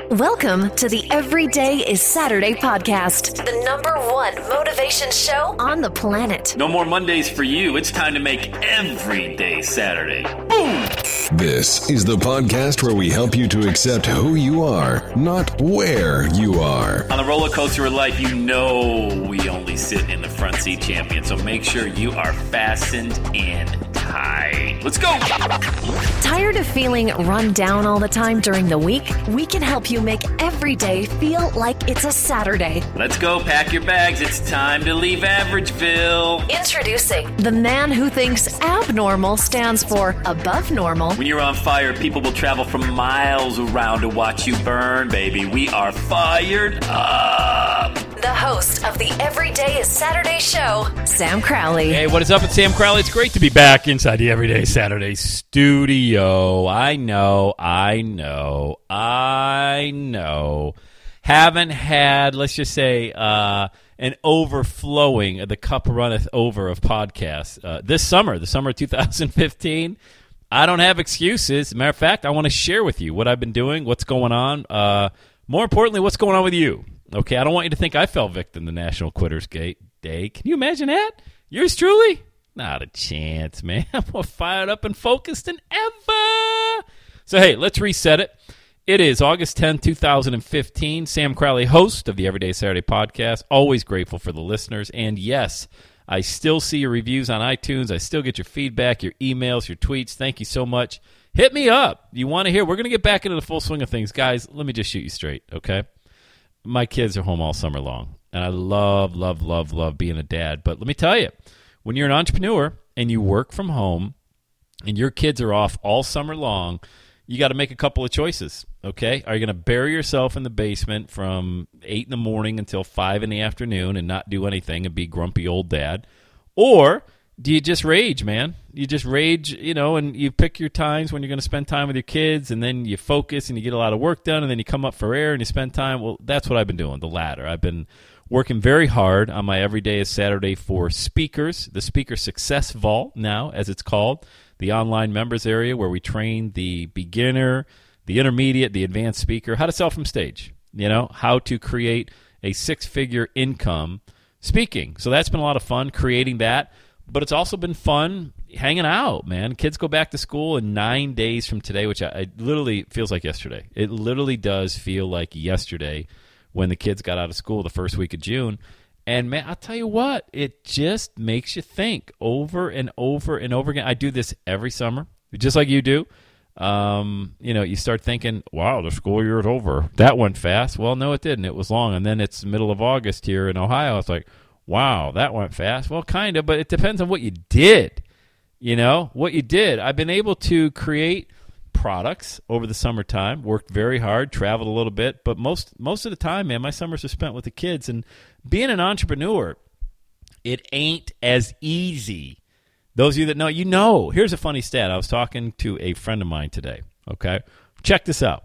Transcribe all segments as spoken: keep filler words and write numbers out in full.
Welcome to the Everyday is Saturday podcast, the number one motivation show on the planet. No more Mondays for you. It's time to make every day Saturday. Boom! This is the podcast where we help you to accept who you are, not where you are. On the roller coaster of life, you know we only sit in the front seat, champion. So make sure you are fastened in tight. Let's go! Tired of feeling run down all the time during the week? We can help you make every day feel like it's a Saturday. Let's go. Pack your bags. It's time to leave Averageville. Introducing the man who thinks abnormal stands for above normal. When you're on fire, people will travel from miles around to watch you burn, baby. We are fired up. The host of the Everyday is Saturday show, Sam Crowley. Hey, what is up? It's Sam Crowley. It's great to be back inside the Everyday Saturday studio. I know, I know, I know. Haven't had, let's just say, uh, an overflowing, the cup runneth over of podcasts. Uh, this summer, the summer of two thousand fifteen, I don't have excuses. As a matter of fact, I want to share with you what I've been doing, what's going on. Uh, more importantly, what's going on with you. Okay, I don't want you to think I fell victim to National Quitters Day. Can you imagine that? Yours truly? Not a chance, man. I'm more fired up and focused than ever. So, hey, let's reset it. It is August tenth, twenty fifteen. Sam Crowley, host of the Everyday Saturday podcast. Always grateful for the listeners. And, yes, I still see your reviews on iTunes. I still get your feedback, your emails, your tweets. Thank you so much. Hit me up. You want to hear? We're going to get back into the full swing of things. Guys, let me just shoot you straight, okay? My kids are home all summer long, and I love, love, love, love being a dad. But let me tell you, when you're an entrepreneur and you work from home and your kids are off all summer long, you got to make a couple of choices, okay? Are you going to bury yourself in the basement from eight in the morning until five in the afternoon and not do anything and be grumpy old dad? Or do you just rage, man? You just rage, you know, and you pick your times when you're going to spend time with your kids, and then you focus and you get a lot of work done, and then you come up for air and you spend time. Well, that's what I've been doing, the latter. I've been working very hard on my Everyday is Saturday for speakers, the Speaker Success Vault now, as it's called, the online members area where we train the beginner, the intermediate, the advanced speaker, how to sell from stage, you know, how to create a six-figure income speaking. So that's been a lot of fun creating that. But it's also been fun hanging out, man. Kids go back to school in nine days from today, which I, I literally feels like yesterday. It literally does feel like yesterday when the kids got out of school the first week of June. And, man, I'll tell you what, it just makes you think over and over and over again. I do this every summer, just like you do. Um, you know, you start thinking, wow, the school year is over. That went fast. Well, no, it didn't. It was long. And then it's the middle of August here in Ohio. It's like, wow, that went fast. Well, kind of, but it depends on what you did, you know, what you did. I've been able to create products over the summertime, worked very hard, traveled a little bit, but most most of the time, man, my summers are spent with the kids. And being an entrepreneur, it ain't as easy. Those of you that know, you know. Here's a funny stat. I was talking to a friend of mine today, okay? Check this out.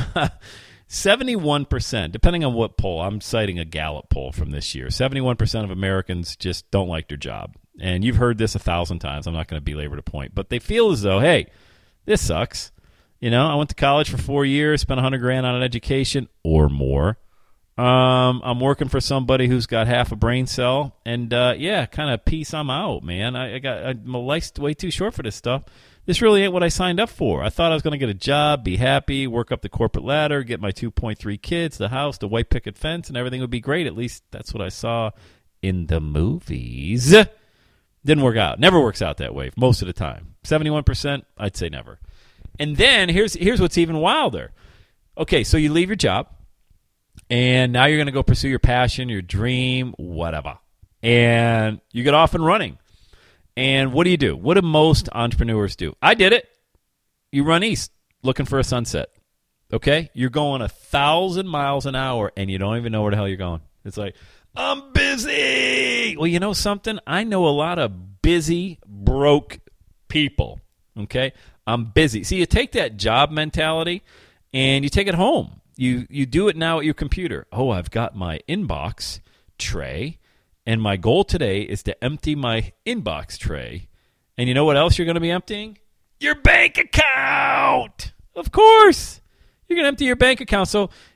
seventy-one percent, depending on what poll, I'm citing a Gallup poll from this year, seventy-one percent of Americans just don't like their job. And you've heard this a thousand times. I'm not going to belabor the point. But they feel as though, hey, this sucks. You know, I went to college for four years, spent one hundred grand on an education or more. Um, I'm working for somebody who's got half a brain cell. And, uh, yeah, kind of peace, I'm out, man. I, I got I, my life's way too short for this stuff. This really ain't what I signed up for. I thought I was going to get a job, be happy, work up the corporate ladder, get my two point three kids, the house, the white picket fence, and everything would be great. At least that's what I saw in the movies. Didn't work out. Never works out that way most of the time. seventy-one percent, I'd say never. And then here's here's what's even wilder. Okay, so you leave your job, and now you're going to go pursue your passion, your dream, whatever. And you get off and running. And what do you do? What do most entrepreneurs do? I did it. You run east looking for a sunset, okay? You're going a thousand miles an hour, and you don't even know where the hell you're going. It's like, I'm busy. Well, you know something? I know a lot of busy, broke people, okay? I'm busy. See, you take that job mentality, and you take it home. You you do it now at your computer. Oh, I've got my inbox tray. And my goal today is to empty my inbox tray. And you know what else you're going to be emptying? Your bank account. Of course. You're going to empty your bank account. So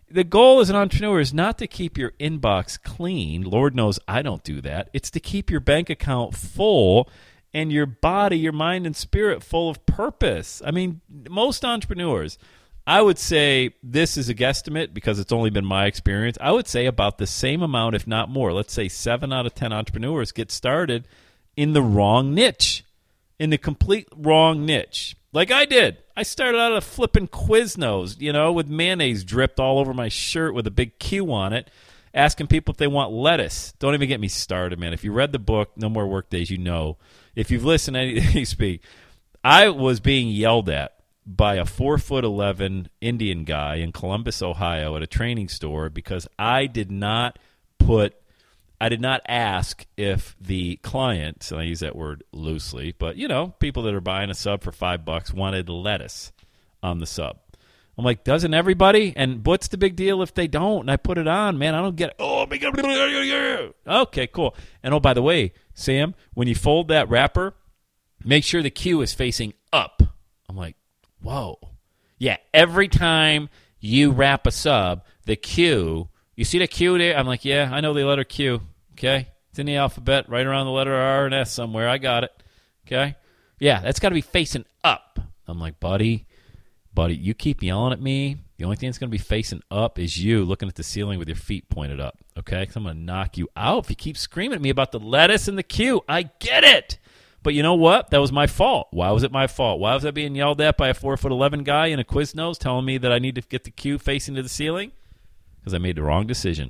The goal as an entrepreneur is not to keep your inbox clean. Lord knows I don't do that. It's to keep your bank account full and your body, your mind, and spirit full of purpose. I mean, most entrepreneurs, I would say, this is a guesstimate because it's only been my experience, I would say about the same amount, if not more. Let's say seven out of ten entrepreneurs get started in the wrong niche, in the complete wrong niche. Like I did. I started out a flipping Quiznos, you know, with mayonnaise dripped all over my shirt with a big Q on it, asking people if they want lettuce. Don't even get me started, man. If you read the book, No More Workdays, you know. If you've listened to anything speak, I was being yelled at by a four foot eleven Indian guy in Columbus, Ohio at a training store because I did not put I did not ask if the client, and I use that word loosely, but, you know, people that are buying a sub for five bucks wanted lettuce on the sub. I'm like, doesn't everybody? And what's the big deal if they don't? And I put it on, man. I don't get it. Oh, my God. Okay, cool. And, oh, by the way, Sam, when you fold that wrapper, make sure the Q is facing up. I'm like, whoa. Yeah, every time you wrap a sub, the Q... You see the Q there? I'm like, yeah, I know the letter Q, okay? It's in the alphabet, right around the letter R and S somewhere. I got it, okay? Yeah, that's got to be facing up. I'm like, buddy, buddy, you keep yelling at me. The only thing that's going to be facing up is you looking at the ceiling with your feet pointed up, okay? Because I'm going to knock you out if you keep screaming at me about the lettuce and the Q. I get it. But you know what? That was my fault. Why was it my fault? Why was I being yelled at by a four foot eleven guy in a Quiznos telling me that I need to get the Q facing to the ceiling? Because I made the wrong decision.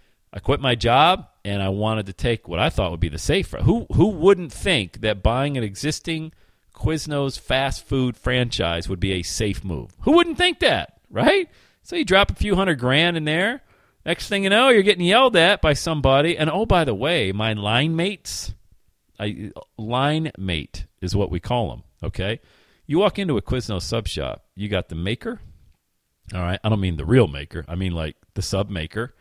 I quit my job, and I wanted to take what I thought would be the safe route. Who who wouldn't think that buying an existing Quiznos fast food franchise would be a safe move? Who wouldn't think that, right? So you drop a few hundred grand in there. Next thing you know, you're getting yelled at by somebody. And, oh, by the way, my line mates, I, line mate is what we call them, okay? You walk into a Quiznos sub shop. You got the maker. All right, I don't mean the real maker. I mean like the sub maker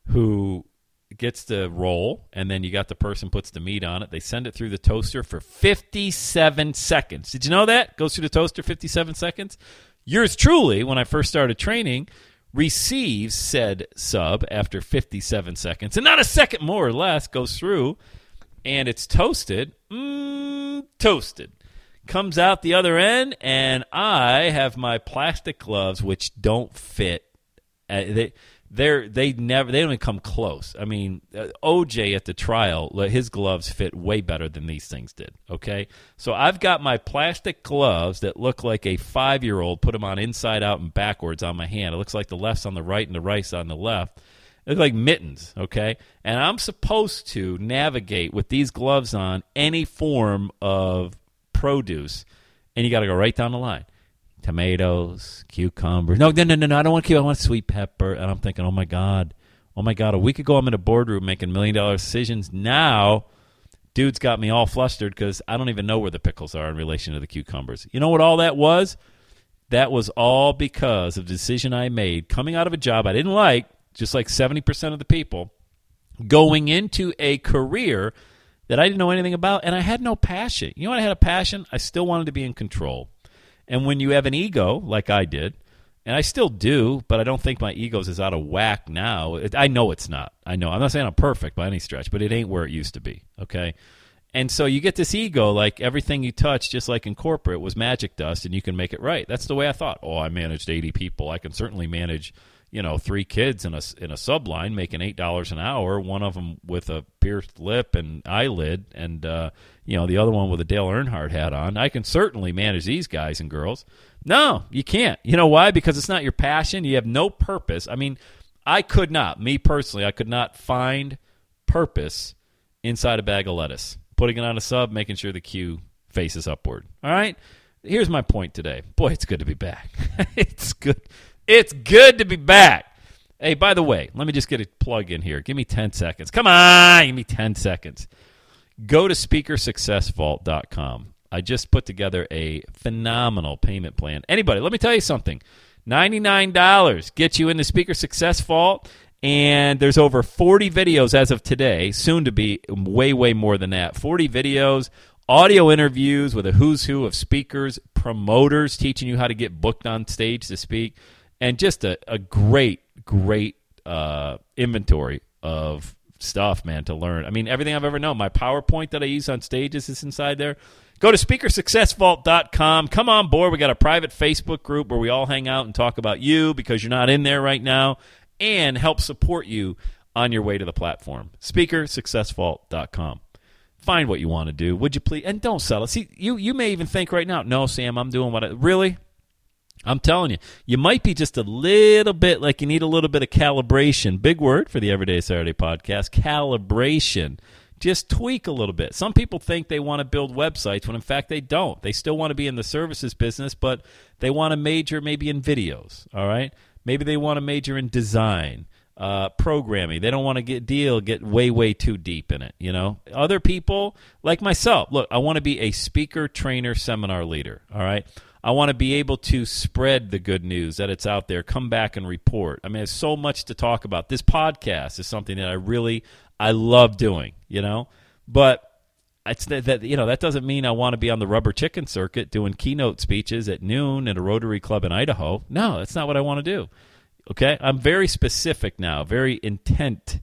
who gets the roll, and then you got the person puts the meat on it. They send it through the toaster for fifty-seven seconds. Did you know that? Goes through the toaster fifty-seven seconds. Yours truly, when I first started training, receives said sub after fifty-seven seconds. And not a second more or less goes through, and it's toasted. Mmm, toasted. Comes out the other end, and I have my plastic gloves, which don't fit. Uh, they they're they never they don't even come close. I mean, uh, O J at the trial, his gloves fit way better than these things did. Okay, so I've got my plastic gloves that look like a five-year-old put them on inside out and backwards on my hand. It looks like the left's on the right and the right's on the left. They look like mittens. Okay, and I'm supposed to navigate with these gloves on any form of produce, and you got to go right down the line. Tomatoes, cucumbers. No, no, no, no, no. I don't want cucumber. I want sweet pepper. And I'm thinking, oh my god, oh my god. A week ago, I'm in a boardroom making million dollar decisions. Now, dude's got me all flustered because I don't even know where the pickles are in relation to the cucumbers. You know what all that was? That was all because of the decision I made coming out of a job I didn't like, just like seventy percent of the people, going into a career that I didn't know anything about, and I had no passion. You know what? I had a passion. I still wanted to be in control. And when you have an ego, like I did, and I still do, but I don't think my ego is out of whack now. It, I know it's not. I know. I'm not saying I'm perfect by any stretch, but it ain't where it used to be, okay? And so you get this ego, like everything you touch, just like in corporate, was magic dust, and you can make it right. That's the way I thought. Oh, I managed eighty people. I can certainly manage, you know, three kids in a, in a subline making eight dollars an hour, one of them with a pierced lip and eyelid, and, uh, you know, the other one with a Dale Earnhardt hat on. I can certainly manage these guys and girls. No, you can't. You know why? Because it's not your passion. You have no purpose. I mean, I could not, me personally, I could not find purpose inside a bag of lettuce. Putting it on a sub, making sure the Q faces upward. All right? Here's my point today. Boy, it's good to be back. It's good. It's good to be back. Hey, by the way, let me just get a plug in here. Give me ten seconds. Come on, give me ten seconds. Go to speaker success vault dot com. I just put together a phenomenal payment plan. Anybody, let me tell you something. ninety-nine dollars gets you into Speaker Success Vault, and there's over forty videos as of today, soon to be way, way more than that. forty videos, audio interviews with a who's who of speakers, promoters teaching you how to get booked on stage to speak, and just a, a great, great uh, inventory of stuff, man, to learn. I mean, everything I've ever known. My PowerPoint that I use on stages is inside there. Go to speaker success vault dot com. Come on board. We got a private Facebook group where we all hang out and talk about you because you're not in there right now, and help support you on your way to the platform. speaker success vault dot com. Find what you want to do, would you please? And don't settle. See, you you may even think right now, no, Sam, I'm doing what I... Really? I'm telling you, you might be just a little bit like you need a little bit of calibration. Big word for the Everyday Saturday podcast, calibration. Just tweak a little bit. Some people think they want to build websites when in fact they don't. They still want to be in the services business, but they want to major maybe in videos, all right? Maybe they want to major in design, uh, programming. They don't want to get deal get way, way too deep in it, you know? Other people, like myself, look, I want to be a speaker, trainer, seminar leader, all right? I want to be able to spread the good news that it's out there, come back and report. I mean, there's so much to talk about. This podcast is something that I really, I love doing, you know? But it's that, that you know, that doesn't mean I want to be on the rubber chicken circuit doing keynote speeches at noon at a Rotary Club in Idaho. No, that's not what I want to do, okay? I'm very specific now, very intent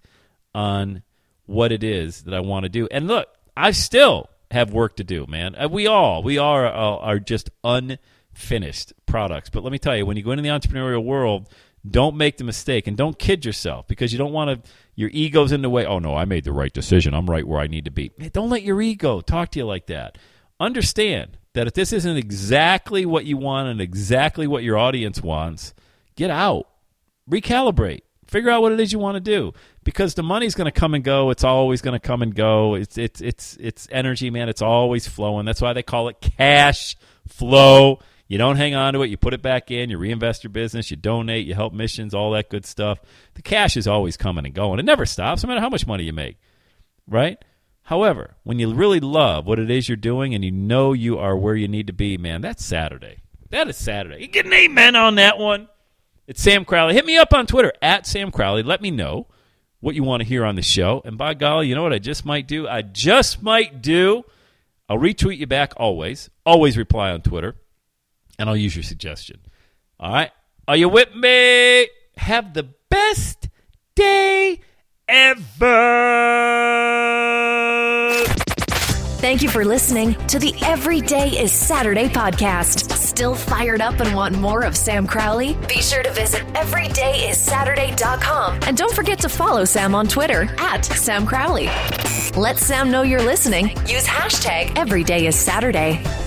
on what it is that I want to do. And look, I still have work to do, man. We all, we are, are, are just unfinished products. But let me tell you, when you go into the entrepreneurial world, don't make the mistake and don't kid yourself because you don't want to, your ego's in the way. Oh, no, I made the right decision. I'm right where I need to be. Man, don't let your ego talk to you like that. Understand that if this isn't exactly what you want and exactly what your audience wants, get out, recalibrate. Figure out what it is you want to do because the money's going to come and go. It's always going to come and go. It's it's it's it's energy, man. It's always flowing. That's why they call it cash flow. You don't hang on to it. You put it back in. You reinvest your business. You donate. You help missions, all that good stuff. The cash is always coming and going. It never stops, no matter how much money you make, right? However, when you really love what it is you're doing and you know you are where you need to be, man, that's Saturday. That is Saturday. You get an amen on that one. It's Sam Crowley. Hit me up on Twitter, at Sam Crowley. Let me know what you want to hear on the show. And by golly, you know what I just might do? I just might do. I'll retweet you back always. Always reply on Twitter. And I'll use your suggestion. All right? Are you with me? Have the best day ever. Thank you for listening to the Everyday is Saturday podcast. Still fired up and want more of Sam Crowley? Be sure to visit everyday is saturday dot com. And don't forget to follow Sam on Twitter at Sam Crowley. Let Sam know you're listening. Use hashtag Everyday is Saturday.